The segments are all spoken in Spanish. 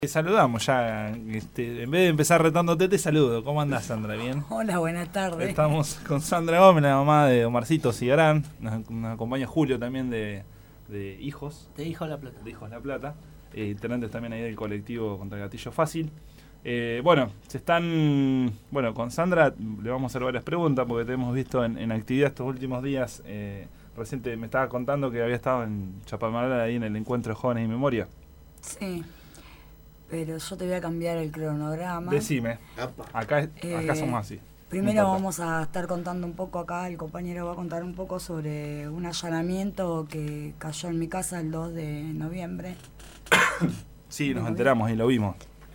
Te saludamos ya, en vez de empezar retándote, te saludo. ¿Cómo andás, Sandra? ¿Bien? Hola, buenas tardes. Estamos con Sandra Gómez, la mamá de Omarcito Cigarán. Nos acompaña Julio también de Hijos. De Hijos La Plata. De Hijos La Plata. Tenentes también ahí del colectivo contra el gatillo fácil. Con Sandra le vamos a hacer varias preguntas porque te hemos visto en actividad estos últimos días. Reciente me estaba contando que había estado en Chapadmalal ahí en el encuentro de jóvenes y memoria. Sí. Pero yo te voy a cambiar el cronograma. Decime. Acá somos así. Primero vamos a estar contando un poco acá, el compañero va a contar un poco sobre un allanamiento que cayó en mi casa el 2 de noviembre. Sí, nos enteramos y lo vimos.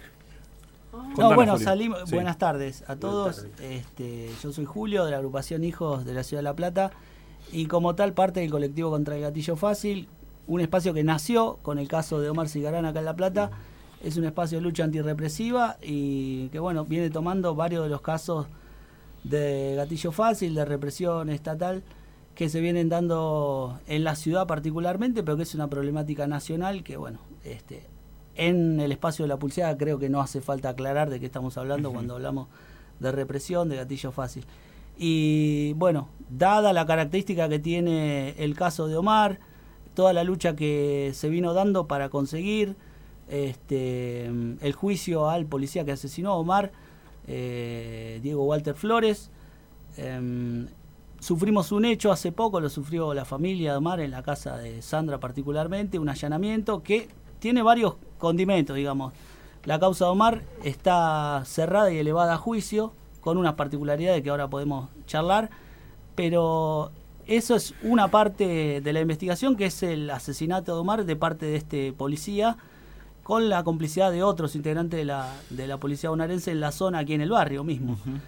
Salimos. Sí. Buenas tardes a todos. Yo soy Julio de la agrupación Hijos de la Ciudad de La Plata y como tal parte del colectivo contra el gatillo fácil, un espacio que nació con el caso de Omar Cigarán acá en La Plata. Es un espacio de lucha antirrepresiva y que viene tomando varios de los casos de gatillo fácil, de represión estatal, que se vienen dando en la ciudad particularmente, pero que es una problemática nacional que, en el espacio de la pulseada creo que no hace falta aclarar de qué estamos hablando cuando hablamos de represión, de gatillo fácil. Y dada la característica que tiene el caso de Omar, toda la lucha que se vino dando para conseguir el juicio al policía que asesinó a Omar, Diego Walter Flores, sufrimos un hecho hace poco, lo sufrió la familia de Omar en la casa de Sandra particularmente, un allanamiento que tiene varios condimentos, digamos. La causa de Omar está cerrada y elevada a juicio, con unas particularidades que ahora podemos charlar, pero eso es una parte de la investigación, que es el asesinato de Omar de parte de este policía, con la complicidad de otros integrantes de la policía bonaerense en la zona, aquí en el barrio mismo. Uh-huh.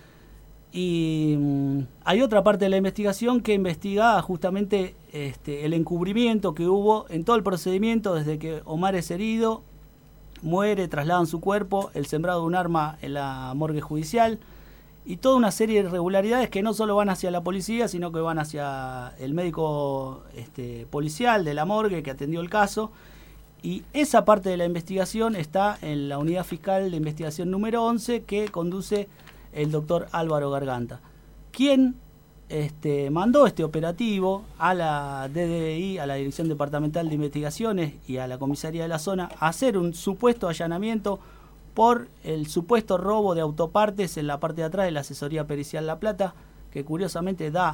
Y hay otra parte de la investigación que investiga justamente el encubrimiento que hubo en todo el procedimiento, desde que Omar es herido, muere, trasladan su cuerpo, el sembrado de un arma en la morgue judicial, y toda una serie de irregularidades que no solo van hacia la policía, sino que van hacia el médico policial de la morgue que atendió el caso. Y esa parte de la investigación está en la unidad fiscal de investigación número 11 que conduce el doctor Álvaro Garganta, quien mandó este operativo a la DDI, a la Dirección Departamental de Investigaciones y a la Comisaría de la Zona a hacer un supuesto allanamiento por el supuesto robo de autopartes en la parte de atrás de la Asesoría Pericial La Plata, que curiosamente da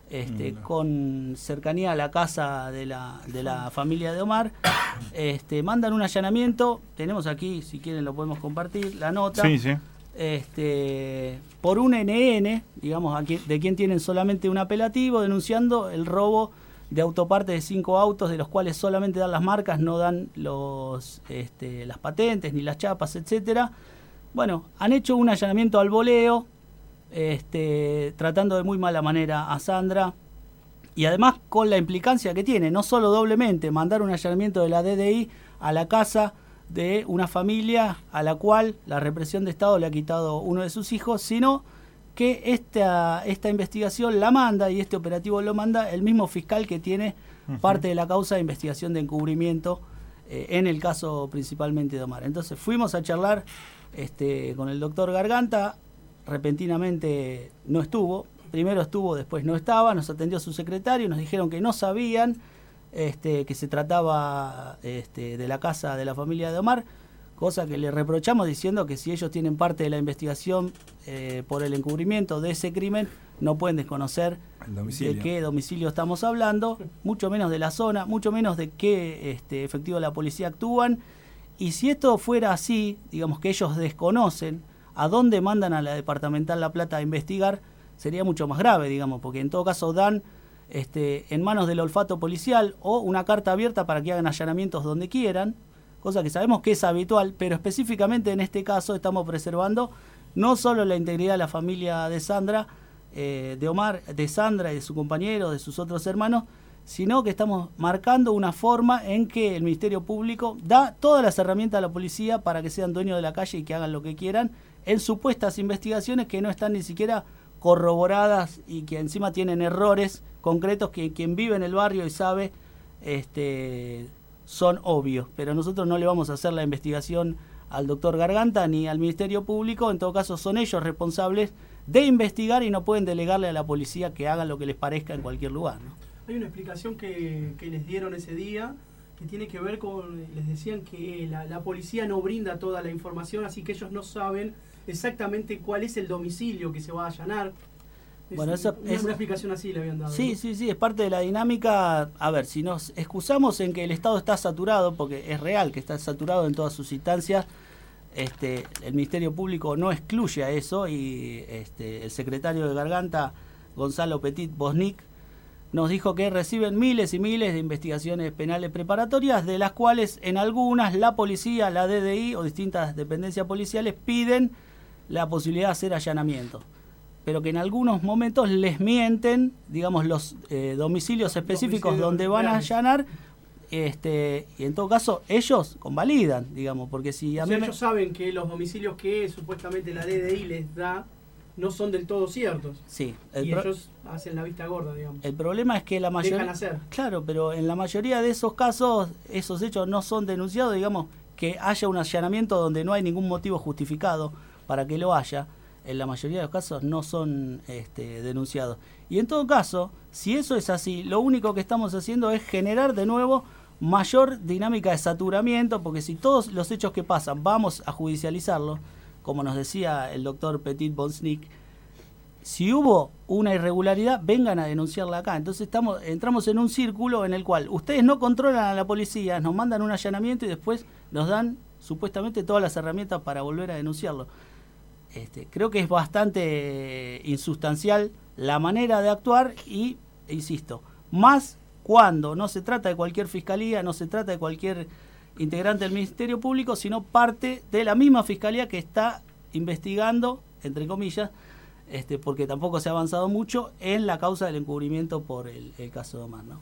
con cercanía a la casa de la familia de Omar. Mandan un allanamiento, tenemos aquí, si quieren lo podemos compartir, la nota. Sí, sí. Por un NN, digamos, de quien tienen solamente un apelativo, denunciando el robo de autopartes de 5 autos, de los cuales solamente dan las marcas, no dan las patentes, ni las chapas, etcétera. Han hecho un allanamiento al voleo, tratando de muy mala manera a Sandra, y además con la implicancia que tiene, no solo doblemente mandar un allanamiento de la DDI a la casa de una familia a la cual la represión de Estado le ha quitado uno de sus hijos, sino que esta investigación la manda, y este operativo lo manda el mismo fiscal que tiene parte de la causa de investigación de encubrimiento en el caso principalmente de Omar. Entonces fuimos a charlar con el doctor Garganta. Repentinamente no estuvo, primero estuvo, después no estaba, nos atendió su secretario, nos dijeron que no sabían que se trataba de la casa de la familia de Omar, cosa que le reprochamos diciendo que si ellos tienen parte de la investigación por el encubrimiento de ese crimen, no pueden desconocer de qué domicilio estamos hablando, mucho menos de la zona, mucho menos de qué efectivo de la policía actúan, y si esto fuera así, digamos que ellos desconocen a dónde mandan a la Departamental La Plata a investigar, sería mucho más grave, digamos, porque en todo caso dan en manos del olfato policial o una carta abierta para que hagan allanamientos donde quieran, cosa que sabemos que es habitual, pero específicamente en este caso estamos preservando no solo la integridad de la familia de Sandra, de Omar, de Sandra y de su compañero, de sus otros hermanos, sino que estamos marcando una forma en que el Ministerio Público da todas las herramientas a la policía para que sean dueños de la calle y que hagan lo que quieran en supuestas investigaciones que no están ni siquiera corroboradas y que encima tienen errores concretos que quien vive en el barrio y sabe son obvios, pero nosotros no le vamos a hacer la investigación al doctor Garganta ni al Ministerio Público. En todo caso son ellos responsables de investigar y no pueden delegarle a la policía que hagan lo que les parezca en cualquier lugar, ¿no? Hay una explicación que les dieron ese día que tiene que ver con, les decían que la policía no brinda toda la información, así que ellos no saben exactamente cuál es el domicilio que se va a allanar. Bueno, eso es una explicación así le habían dado. Sí, ¿no? sí, es parte de la dinámica. A ver, si nos excusamos en que el Estado está saturado, porque es real que está saturado en todas sus instancias, el Ministerio Público no excluye a eso, y el secretario de Garganta, Gonzalo Petit Bosnic, nos dijo que reciben miles y miles de investigaciones penales preparatorias, de las cuales en algunas la policía, la DDI o distintas dependencias policiales piden la posibilidad de hacer allanamientos, pero que en algunos momentos les mienten, digamos, los domicilios específicos donde van a allanar, y en todo caso ellos convalidan, digamos, porque si a mí ellos saben que los domicilios que supuestamente la DDI les da no son del todo ciertos. Sí. Y ellos hacen la vista gorda, digamos. El problema es que la mayoría... Dejan hacer. Claro, pero en la mayoría de esos casos, esos hechos no son denunciados, digamos, que haya un allanamiento donde no hay ningún motivo justificado para que lo haya. En la mayoría de los casos no son denunciados. Y en todo caso, si eso es así, lo único que estamos haciendo es generar de nuevo mayor dinámica de saturamiento, porque si todos los hechos que pasan vamos a judicializarlos, como nos decía el doctor Petit Bosnic, si hubo una irregularidad, vengan a denunciarla acá. Entonces entramos en un círculo en el cual ustedes no controlan a la policía, nos mandan un allanamiento y después nos dan supuestamente todas las herramientas para volver a denunciarlo. Creo que es bastante insustancial la manera de actuar y, insisto, más cuando no se trata de cualquier fiscalía, no se trata de cualquier integrante del Ministerio Público, sino parte de la misma fiscalía que está investigando, entre comillas, porque tampoco se ha avanzado mucho en la causa del encubrimiento por el caso de Omar, ¿no?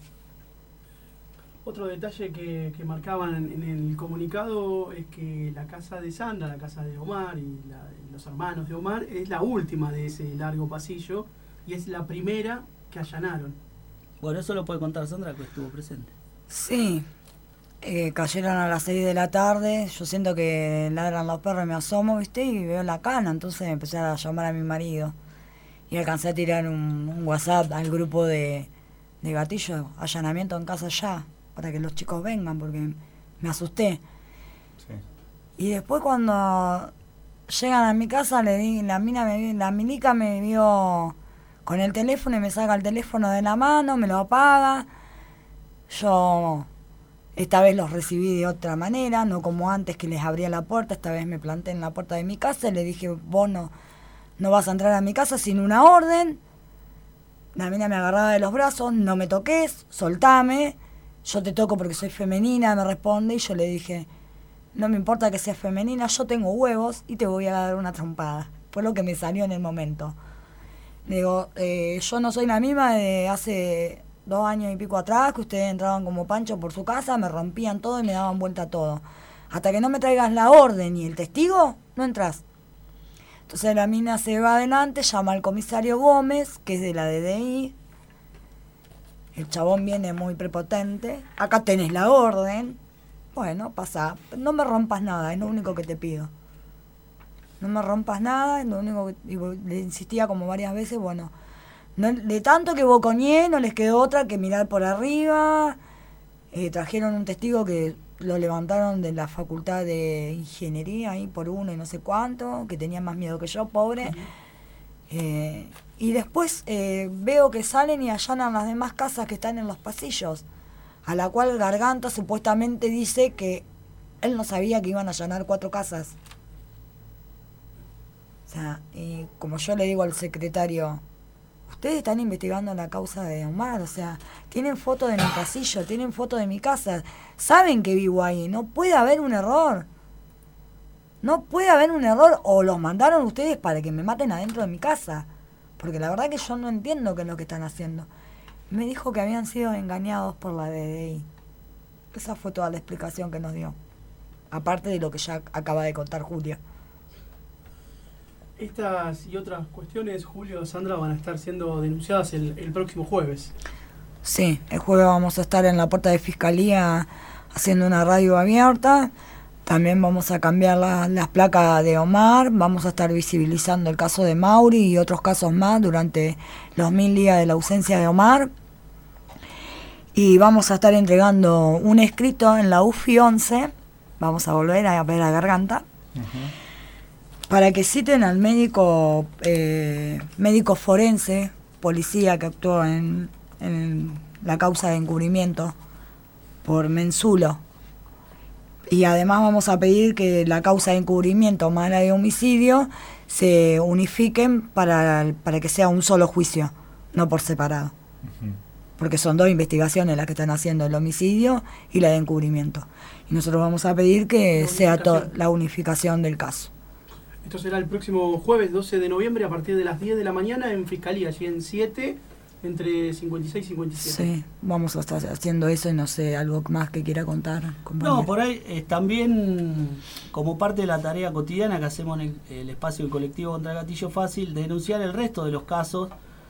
Otro detalle que marcaban en el comunicado es que la casa de Sandra, la casa de Omar y los hermanos de Omar es la última de ese largo pasillo y es la primera que allanaron. Bueno, eso lo puede contar Sandra, que estuvo presente. Sí, cayeron a las 6 de la tarde, yo siento que ladran los perros, me asomo, ¿viste? Y veo la cana, entonces empecé a llamar a mi marido. Y alcancé a tirar un WhatsApp al grupo de Gatillo, allanamiento en casa ya, para que los chicos vengan, porque me asusté. Sí. Y después cuando llegan a mi casa, la minica me vio con el teléfono y me saca el teléfono de la mano, me lo apaga. Yo esta vez los recibí de otra manera, no como antes que les abría la puerta. Esta vez me planté en la puerta de mi casa y le dije, vos no vas a entrar a mi casa sin una orden. La mina me agarraba de los brazos, no me toques, soltame, yo te toco porque soy femenina, me responde, y yo le dije, no me importa que seas femenina, yo tengo huevos y te voy a dar una trompada. Fue lo que me salió en el momento. Le digo, yo no soy la misma de hace 2 años y pico atrás, que ustedes entraban como pancho por su casa, me rompían todo y me daban vuelta todo. Hasta que no me traigas la orden y el testigo, no entras. Entonces la mina se va adelante, llama al comisario Gómez, que es de la DDI. El chabón viene muy prepotente. Acá tenés la orden. Bueno, pasa. No me rompas nada, es lo único que te pido. No me rompas nada, es lo único que... Y le insistía como varias veces, bueno... No, de tanto que bocoñé, no les quedó otra que mirar por arriba. Trajeron un testigo que lo levantaron de la facultad de ingeniería, ahí por uno y no sé cuánto, que tenía más miedo que yo, pobre. Y después veo que salen y allanan las demás casas que están en los pasillos, a la cual Garganta supuestamente dice que él no sabía que iban a allanar 4 casas. O sea, y como yo le digo al secretario, ustedes están investigando la causa de Omar, o sea, tienen fotos de mi pasillo, tienen fotos de mi casa, saben que vivo ahí, no puede haber un error. No puede haber un error, o los mandaron ustedes para que me maten adentro de mi casa, porque la verdad que yo no entiendo qué es lo que están haciendo. Me dijo que habían sido engañados por la DDI. Esa fue toda la explicación que nos dio, aparte de lo que ya acaba de contar Julio. Estas y otras cuestiones, Julio, Sandra, van a estar siendo denunciadas el próximo jueves. Sí, el jueves vamos a estar en la puerta de Fiscalía haciendo una radio abierta También vamos a cambiar las placas de Omar, vamos a estar visibilizando el caso de Mauri y otros casos más durante los 1000 días de la ausencia de Omar. Y vamos a estar entregando un escrito en la UFI 11, vamos a volver a ver a Garganta, para que citen al médico forense, policía que actuó en la causa de encubrimiento por Menzulo. Y además vamos a pedir que la causa de encubrimiento más la de homicidio se unifiquen para que sea un solo juicio, no por separado. Porque son 2 investigaciones las que están haciendo, el homicidio y la de encubrimiento. Y nosotros vamos a pedir que sea la unificación del caso. Esto será el próximo jueves 12 de noviembre a partir de las 10 de la mañana en Fiscalía, allí en 7, entre 56 y 57. Sí, vamos a estar haciendo eso y no sé, algo más que quiera contar, compañero. No, por ahí también como parte de la tarea cotidiana que hacemos en el espacio del colectivo contra el gatillo fácil, denunciar el resto de los casos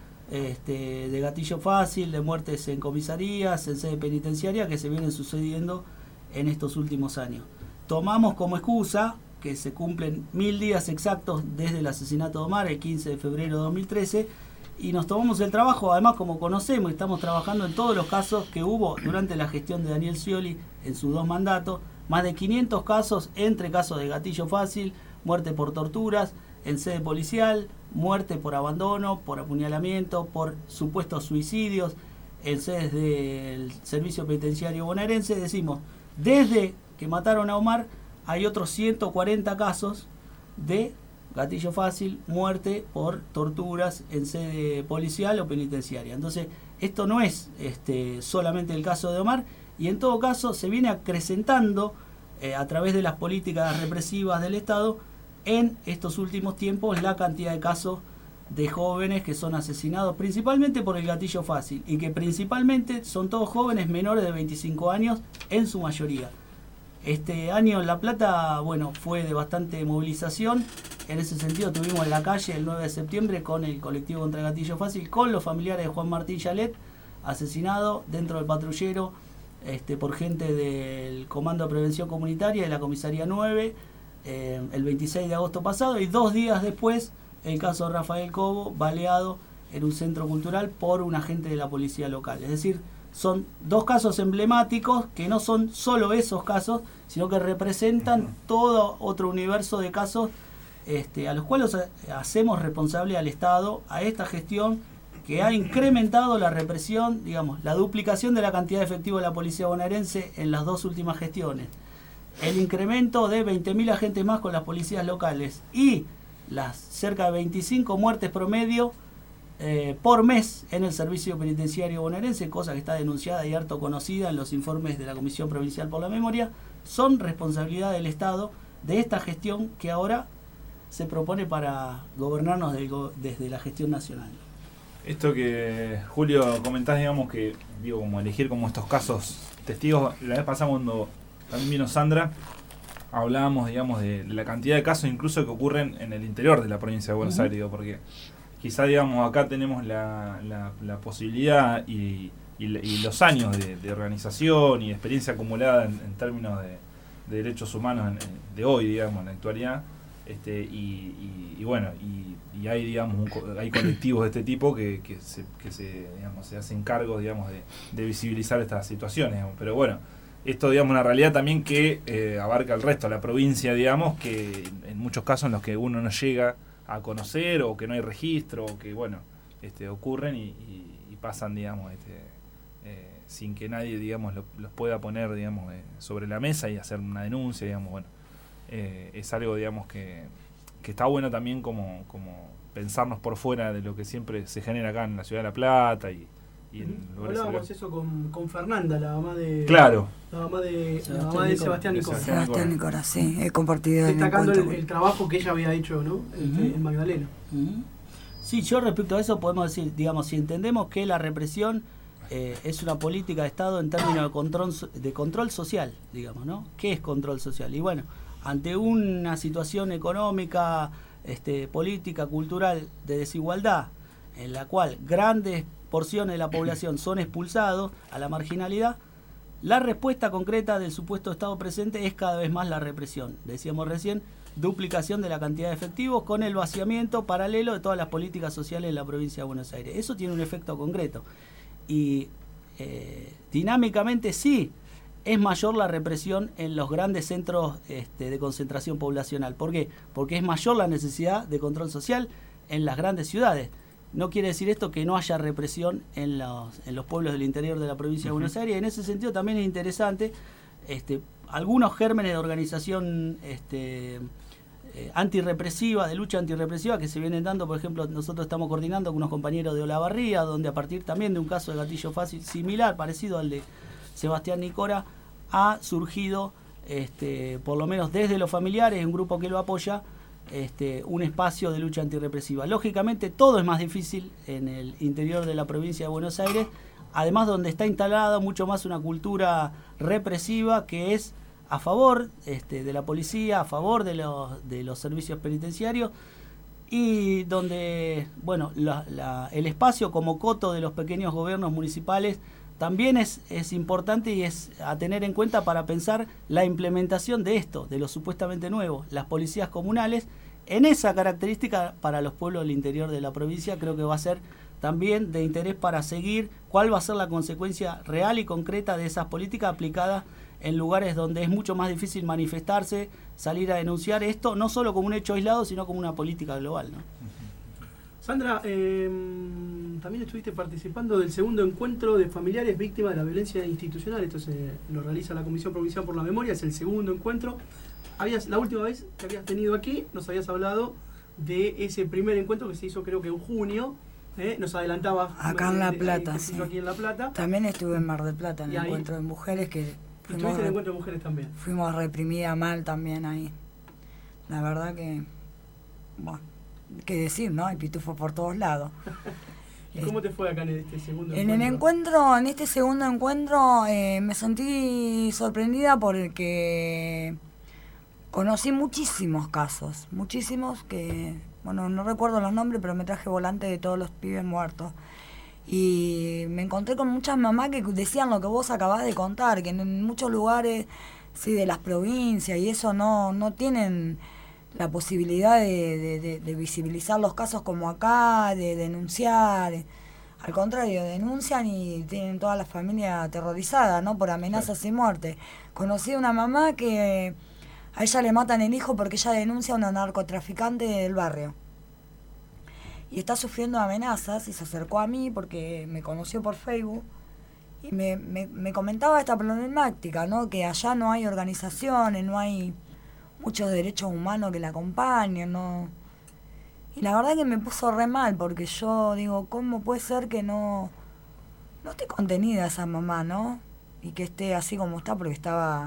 de gatillo fácil, de muertes en comisarías, en sede penitenciaria que se vienen sucediendo en estos últimos años. Tomamos como excusa que se cumplen 1000 días exactos desde el asesinato de Omar, el 15 de febrero de 2013, y nos tomamos el trabajo, además como conocemos, estamos trabajando en todos los casos que hubo durante la gestión de Daniel Scioli en sus 2 mandatos, más de 500 casos entre casos de gatillo fácil, muerte por torturas, en sede policial, muerte por abandono, por apuñalamiento, por supuestos suicidios, en sedes del servicio penitenciario bonaerense. Decimos, desde que mataron a Omar hay otros 140 casos de gatillo fácil, muerte por torturas en sede policial o penitenciaria. Entonces, esto no es solamente el caso de Omar, y en todo caso se viene acrecentando a través de las políticas represivas del Estado en estos últimos tiempos la cantidad de casos de jóvenes que son asesinados principalmente por el gatillo fácil, y que principalmente son todos jóvenes menores de 25 años en su mayoría. Este año en La Plata, bueno, fue de bastante movilización. En ese sentido tuvimos en la calle el 9 de septiembre con el colectivo contra el gatillo fácil, con los familiares de Juan Martín Yalet, asesinado dentro del patrullero por gente del Comando de Prevención Comunitaria de la Comisaría 9, el 26 de agosto pasado, y 2 días después el caso de Rafael Cobo, baleado en un centro cultural por un agente de la policía local. Es decir, son 2 casos emblemáticos que no son solo esos casos, sino que representan todo otro universo de casos a los cuales hacemos responsable al Estado, a esta gestión que ha incrementado la represión, digamos, la duplicación de la cantidad de efectivo de la policía bonaerense en las 2 últimas gestiones, el incremento de 20.000 agentes más con las policías locales y las cerca de 25 muertes promedio por mes en el servicio penitenciario bonaerense, cosa que está denunciada y harto conocida en los informes de la Comisión Provincial por la Memoria, son responsabilidad del Estado de esta gestión que ahora se propone para gobernarnos desde la gestión nacional. Esto que Julio comentás, digamos que digo, como elegir como estos casos testigos, la vez pasada cuando también vino Sandra, hablábamos, digamos, de la cantidad de casos incluso que ocurren en el interior de la provincia de Buenos Aires, digo, porque quizá, digamos, acá tenemos la posibilidad y los años de organización y de experiencia acumulada en términos de derechos humanos de hoy, digamos, en la actualidad, y bueno, y hay, digamos, hay colectivos de este tipo que se hacen cargo, digamos, de visibilizar estas situaciones, digamos. Pero bueno, esto, digamos, una realidad también que abarca el resto de la provincia, digamos, que en muchos casos en los que uno no llega a conocer o que no hay registro o que, bueno, ocurren y pasan, digamos, sin que nadie, digamos, los pueda poner, digamos, sobre la mesa y hacer una denuncia, digamos. Bueno, es algo, digamos, que está bueno también como pensarnos por fuera de lo que siempre se genera acá en la ciudad de La Plata y hablábamos eso con Fernanda, la mamá de claro, la mamá de Sebastián Nicola. Sebastián Nicola, sí, he compartido destacando el trabajo que ella había hecho, ¿no? En Magdalena. Sí, yo respecto a eso podemos decir, digamos, si entendemos que la represión es una política de Estado en términos de control social, digamos, ¿no? ¿Qué es control social? Y bueno, ante una situación económica, política, cultural de desigualdad, en la cual grandes porciones de la población son expulsados a la marginalidad, La respuesta concreta del supuesto Estado presente es cada vez más la represión. Decíamos recién, duplicación de la cantidad de efectivos con el vaciamiento paralelo de todas las políticas sociales de la provincia de Buenos Aires. Eso tiene un efecto concreto. Y dinámicamente sí, es mayor la represión en los grandes centros de concentración poblacional. ¿Por qué? Porque es mayor la necesidad de control social en las grandes ciudades. No quiere decir esto que no haya represión en los pueblos del interior de la provincia de Buenos Aires. En ese sentido también es interesante algunos gérmenes de organización antirrepresiva, de lucha antirrepresiva que se vienen dando. Por ejemplo, nosotros estamos coordinando con unos compañeros de Olavarría, donde a partir también de un caso de gatillo fácil similar, parecido al de Sebastián Nicora, ha surgido, por lo menos desde los familiares, un grupo que lo apoya, un espacio de lucha antirrepresiva. Lógicamente todo es más difícil en el interior de la provincia de Buenos Aires, además donde está instalada mucho más una cultura represiva que es a favor de la policía, a favor de los servicios penitenciarios, y donde el espacio como coto de los pequeños gobiernos municipales también es importante y es a tener en cuenta para pensar la implementación de esto, de lo supuestamente nuevo, las policías comunales. En esa característica para los pueblos del interior de la provincia creo que va a ser también de interés para seguir cuál va a ser la consecuencia real y concreta de esas políticas aplicadas en lugares donde es mucho más difícil manifestarse, salir a denunciar esto, no solo como un hecho aislado, sino como una política global, ¿no? Sandra, también estuviste participando del segundo encuentro de familiares víctimas de la violencia institucional. Esto lo realiza la Comisión Provincial por la Memoria, es el segundo encuentro. La última vez que habías tenido aquí, nos habías hablado de ese primer encuentro que se hizo creo que en junio. Nos adelantabas. Acá en La Plata, sí. Aquí en La Plata. También estuve en Mar del Plata, en el encuentro de mujeres que... Estuviste en el encuentro de mujeres también. Fuimos reprimidas mal también ahí. La verdad que... Bueno, qué decir, ¿no? Hay pitufos por todos lados. ¿Y cómo te fue acá en este segundo encuentro? En este segundo encuentro me sentí sorprendida porque conocí muchísimos casos, muchísimos que, bueno, no recuerdo los nombres, pero me traje volante de todos los pibes muertos. Y me encontré con muchas mamás que decían lo que vos acabás de contar, que en muchos lugares, sí, de las provincias y eso no tienen la posibilidad de visibilizar los casos como acá, de denunciar. Al contrario, denuncian y tienen toda la familia aterrorizada, ¿no? Por amenazas y muerte. Conocí a una mamá que a ella le matan el hijo porque ella denuncia a una narcotraficante del barrio. Y está sufriendo amenazas y se acercó a mí porque me conoció por Facebook y me comentaba esta problemática, ¿no? Que allá no hay organizaciones, no hay muchos derechos humanos que la acompañen, ¿no? Y la verdad que me puso re mal, porque yo digo, ¿cómo puede ser que no esté contenida esa mamá, ¿no? Y que esté así como está, porque estaba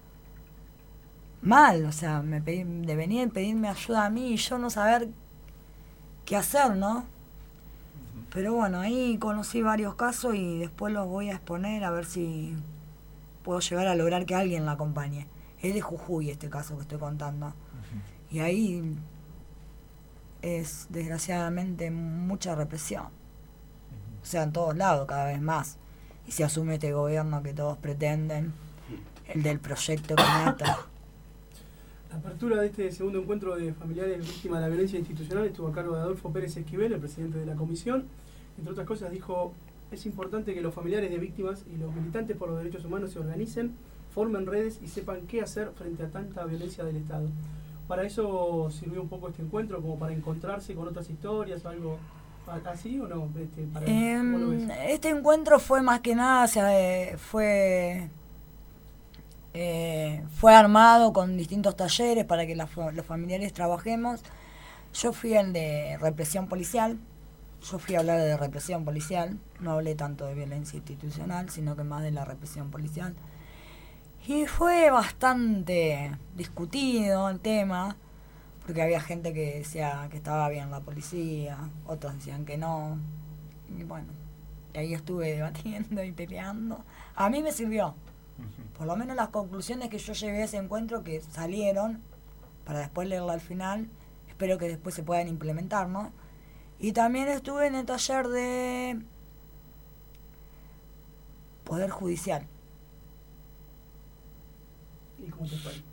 mal, o sea, de venir a pedirme ayuda a mí y yo no saber qué hacer, ¿no? Pero bueno, ahí conocí varios casos y después los voy a exponer a ver si puedo llegar a lograr que alguien la acompañe. Es de Jujuy este caso que estoy contando. Y ahí es desgraciadamente mucha represión. O sea, en todos lados cada vez más. Y se asume este gobierno que todos pretenden, el del proyecto que mata. La apertura de este segundo encuentro de familiares víctimas de la violencia institucional estuvo a cargo de Adolfo Pérez Esquivel, el presidente de la comisión. Entre otras cosas dijo, es importante que los familiares de víctimas y los militantes por los derechos humanos se organicen, formen redes y sepan qué hacer frente a tanta violencia del Estado. ¿Para eso sirvió un poco este encuentro, como para encontrarse con otras historias, algo así o no? ¿Cómo lo ves? Este encuentro fue más que nada, fue armado con distintos talleres para que los familiares trabajemos. Yo fui el de represión policial. Yo fui a hablar de represión policial. No hablé tanto de violencia institucional, sino que más de la represión policial. Y fue bastante discutido el tema, porque había gente que decía que estaba bien la policía, otros decían que no. Y bueno, ahí estuve debatiendo y peleando. A mí me sirvió. Por lo menos las conclusiones que yo llevé a ese encuentro que salieron, para después leerla al final, espero que después se puedan implementar, ¿no? Y también estuve en el taller de Poder Judicial. ¿Y cómo te fue?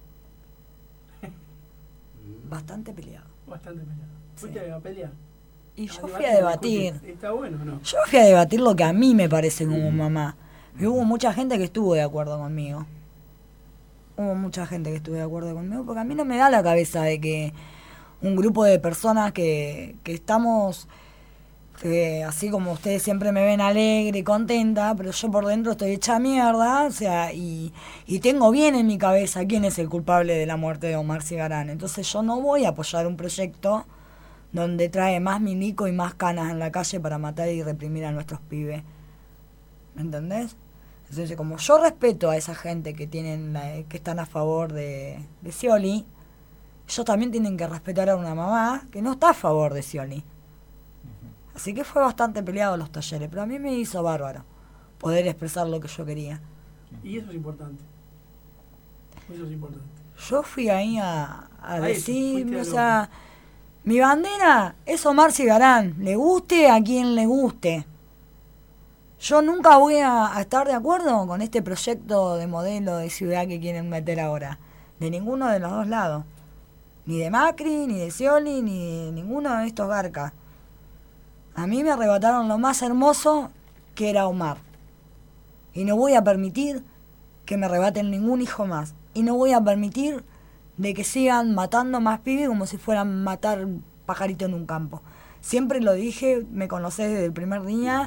Bastante peleado. Bastante peleado. ¿Fuiste Sí. a pelear? Y yo fui debatir, a debatir. discutir. ¿Está bueno o no? Yo fui a debatir lo que a mí me parece como mamá. Y hubo mucha gente que estuvo de acuerdo conmigo. Hubo mucha gente que estuvo de acuerdo conmigo, porque a mí no me da la cabeza de que un grupo de personas que estamos, así como ustedes siempre me ven alegre y contenta, pero yo por dentro estoy hecha mierda, o sea, y tengo bien en mi cabeza quién es el culpable de la muerte de Omar Cigarán. Entonces yo no voy a apoyar un proyecto donde trae más milico y más canas en la calle para matar y reprimir a nuestros pibes. ¿Me entendés? Entonces, como yo respeto a esa gente que que están a favor de Scioli, ellos también tienen que respetar a una mamá que no está a favor de Scioli. Así que fue bastante peleado los talleres, pero a mí me hizo bárbaro poder expresar lo que yo quería. Y eso es importante. Eso es importante. Yo fui ahí a Ahí, decir, fuiste a o lo- sea, mi bandera es Omar Cigarán, le guste a quien le guste. Yo nunca voy a estar de acuerdo con este proyecto de modelo de ciudad que quieren meter ahora, de ninguno de los dos lados. Ni de Macri, ni de Scioli, ni de ninguno de estos garcas. A mí me arrebataron lo más hermoso que era Omar. Y no voy a permitir que me arrebaten ningún hijo más. Y no voy a permitir de que sigan matando más pibes como si fueran matar pajarito en un campo. Siempre lo dije, me conocés desde el primer día.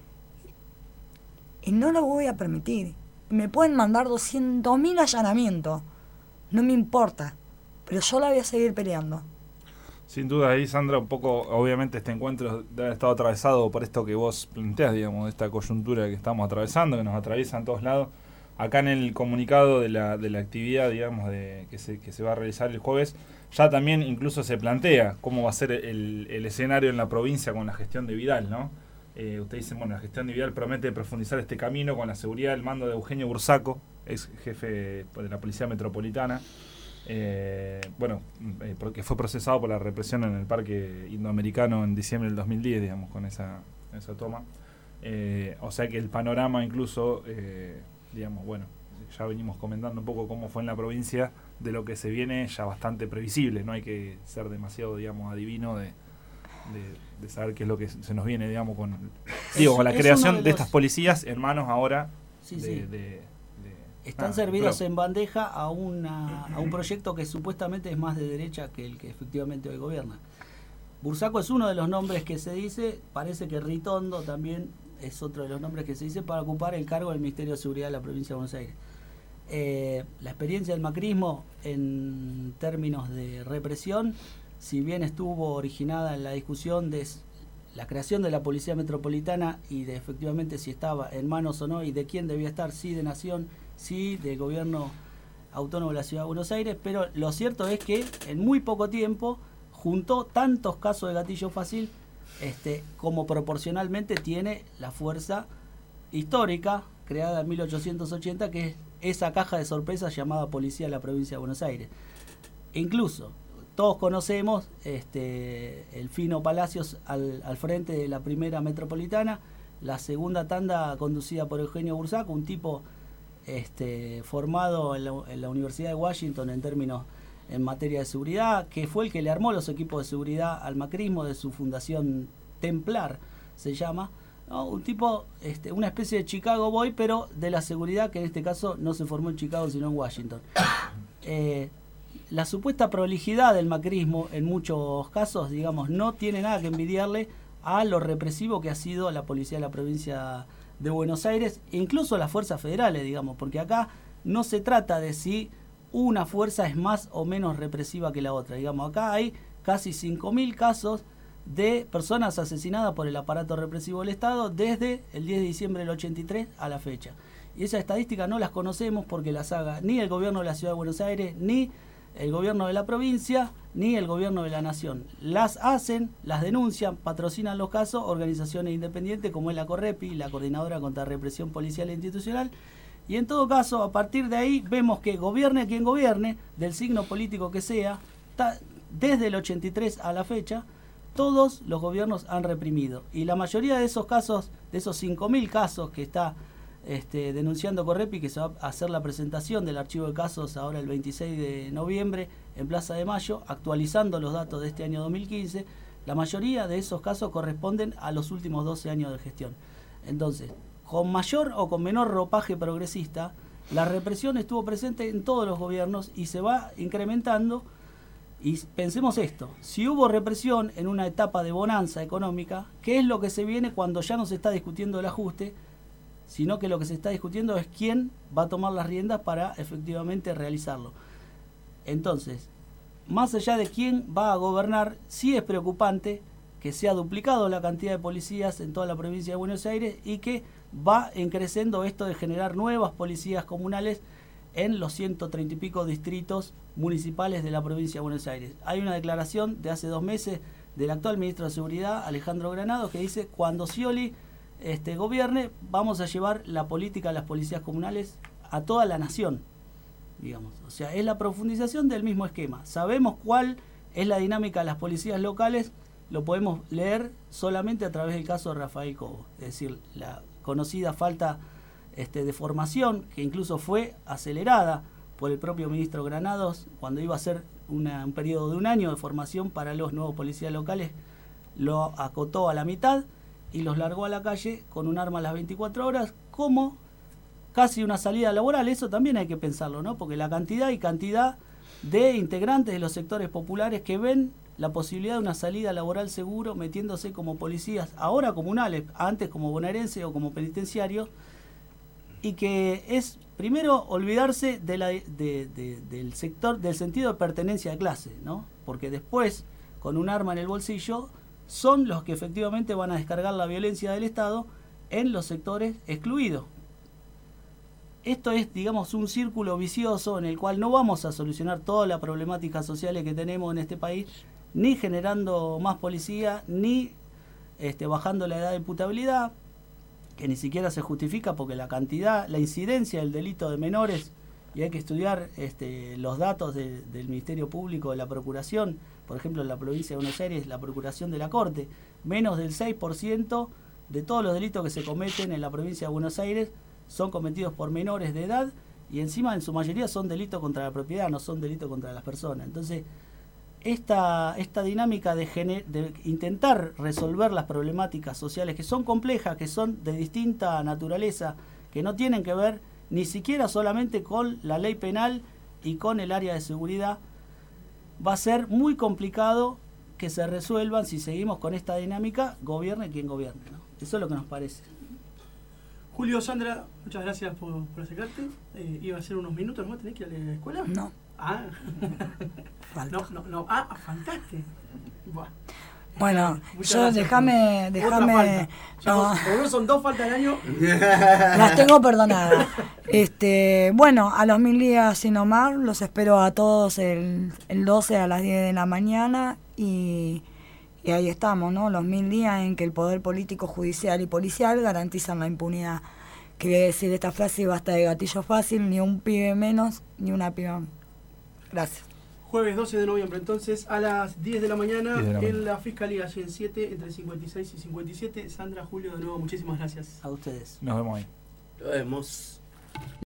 Y no lo voy a permitir. Me pueden mandar 200.000 allanamientos. No me importa. Pero yo la voy a seguir peleando. Sin duda ahí, Sandra, un poco, obviamente este encuentro debe haber estado atravesado por esto que vos planteás, digamos, de esta coyuntura que estamos atravesando, que nos atraviesa en todos lados. Acá en el comunicado de la actividad, digamos, que se va a realizar el jueves, ya también incluso se plantea cómo va a ser el escenario en la provincia con la gestión de Vidal, ¿no? Ustedes dicen, bueno, la gestión de Vidal promete profundizar este camino con la seguridad del mando de Eugenio Bursaco, ex jefe de la Policía Metropolitana. Porque fue procesado por la represión en el Parque Indoamericano en diciembre del 2010, digamos, con esa toma. O sea que el panorama incluso, digamos, bueno, ya venimos comentando un poco cómo fue en la provincia, de lo que se viene ya bastante previsible, no hay que ser demasiado, digamos, adivino de saber qué es lo que se nos viene, digamos, con la creación de estas policías en manos ahora están servidos en bandeja a un proyecto que supuestamente es más de derecha que el que efectivamente hoy gobierna. Bursaco es uno de los nombres que se dice, parece que Ritondo también es otro de los nombres que se dice para ocupar el cargo del Ministerio de Seguridad de la provincia de Buenos Aires. La experiencia del macrismo en términos de represión, si bien estuvo originada en la discusión de la creación de la Policía Metropolitana y de efectivamente si estaba en manos o no y de quién debía estar, si de Nación, sí, del gobierno autónomo de la Ciudad de Buenos Aires, pero lo cierto es que en muy poco tiempo juntó tantos casos de gatillo fácil como proporcionalmente tiene la fuerza histórica creada en 1880, que es esa caja de sorpresas llamada Policía de la Provincia de Buenos Aires. Incluso todos conocemos el Fino Palacios al frente de la primera metropolitana, la segunda tanda conducida por Eugenio Bursaco, un tipo formado en la Universidad de Washington en materia de seguridad, que fue el que le armó los equipos de seguridad al macrismo de su fundación Templar, se llama, ¿no? Un tipo, una especie de Chicago Boy, pero de la seguridad, que en este caso no se formó en Chicago sino en Washington. La supuesta prolijidad del macrismo en muchos casos, digamos, no tiene nada que envidiarle a lo represivo que ha sido la policía de la provincia de Buenos Aires, incluso las fuerzas federales, digamos, porque acá no se trata de si una fuerza es más o menos represiva que la otra. Digamos, acá hay casi 5.000 casos de personas asesinadas por el aparato represivo del Estado desde el 10 de diciembre del 83 a la fecha. Y esas estadísticas no las conocemos porque las haga ni el gobierno de la Ciudad de Buenos Aires, ni el gobierno de la provincia, ni el gobierno de la nación. Las hacen, las denuncian, patrocinan los casos organizaciones independientes como es la Correpi, la Coordinadora contra Represión Policial e Institucional. Y en todo caso, a partir de ahí, vemos que gobierne quien gobierne, del signo político que sea, desde el 83 a la fecha, todos los gobiernos han reprimido. Y la mayoría de esos casos, de esos 5.000 casos que está denunciando Correpi, que se va a hacer la presentación del archivo de casos ahora el 26 de noviembre en Plaza de Mayo, actualizando los datos de este año 2015. La mayoría de esos casos corresponden a los últimos 12 años de gestión. Entonces, con mayor o con menor ropaje progresista, la represión estuvo presente en todos los gobiernos y se va incrementando. Y pensemos esto, si hubo represión en una etapa de bonanza económica, ¿qué es lo que se viene cuando ya no se está discutiendo el ajuste? Sino que lo que se está discutiendo es quién va a tomar las riendas para efectivamente realizarlo. Entonces, más allá de quién va a gobernar, sí es preocupante que se ha duplicado la cantidad de policías en toda la provincia de Buenos Aires y que va creciendo esto de generar nuevas policías comunales en los 130 y pico distritos municipales de la provincia de Buenos Aires. Hay una declaración de hace 2 meses del actual ministro de Seguridad, Alejandro Granados, que dice: cuando Scioli gobierne, vamos a llevar la política de las policías comunales a toda la nación, digamos. O sea, es la profundización del mismo esquema. Sabemos cuál es la dinámica de las policías locales, lo podemos leer solamente a través del caso de Rafael Cobo. Es decir, la conocida falta de formación, que incluso fue acelerada por el propio ministro Granados cuando iba a hacer un periodo de 1 año de formación para los nuevos policías locales, lo acotó a la mitad y los largó a la calle con un arma a las 24 horas como casi una salida laboral. Eso también hay que pensarlo, ¿no? Porque la cantidad y cantidad de integrantes de los sectores populares que ven la posibilidad de una salida laboral seguro metiéndose como policías, ahora comunales, antes como bonaerenses o como penitenciarios, y que es primero olvidarse del sector, del sentido de pertenencia de clase, ¿no? Porque después, con un arma en el bolsillo, son los que efectivamente van a descargar la violencia del Estado en los sectores excluidos. Esto es, digamos, un círculo vicioso en el cual no vamos a solucionar todas las problemáticas sociales que tenemos en este país, ni generando más policía, ni bajando la edad de imputabilidad, que ni siquiera se justifica porque la cantidad, la incidencia del delito de menores, y hay que estudiar los datos del Ministerio Público, de la Procuración, por ejemplo en la provincia de Buenos Aires, la Procuración de la Corte, menos del 6% de todos los delitos que se cometen en la provincia de Buenos Aires son cometidos por menores de edad, y encima en su mayoría son delitos contra la propiedad, no son delitos contra las personas. Entonces, esta dinámica de intentar resolver las problemáticas sociales que son complejas, que son de distinta naturaleza, que no tienen que ver ni siquiera solamente con la ley penal y con el área de seguridad, va a ser muy complicado que se resuelvan si seguimos con esta dinámica, gobierne quien gobierne, ¿no? Eso es lo que nos parece. Julio, Sandra, muchas gracias por acercarte. Iba a ser unos minutos, ¿no? ¿Tenés que ir a la escuela? No. Ah, Falta. no. Ah, faltaste. Bueno, muchas yo gracias. déjame. No, Como son 2 faltas al año. las tengo perdonadas. Bueno, a los 1000 días sin Omar, los espero a todos el 12 a las 10 de la mañana y ahí estamos, ¿no? Los 1000 días en que el poder político, judicial y policial garantizan la impunidad. Quería decir esta frase y basta de gatillo fácil, ni un pibe menos, ni una piba. Gracias. Jueves 12 de noviembre, entonces, a las 10 de la mañana, en la Fiscalía, allí en 7, entre 56 y 57. Sandra, Julio, de nuevo, muchísimas gracias. A ustedes. Nos vemos ahí. Nos vemos.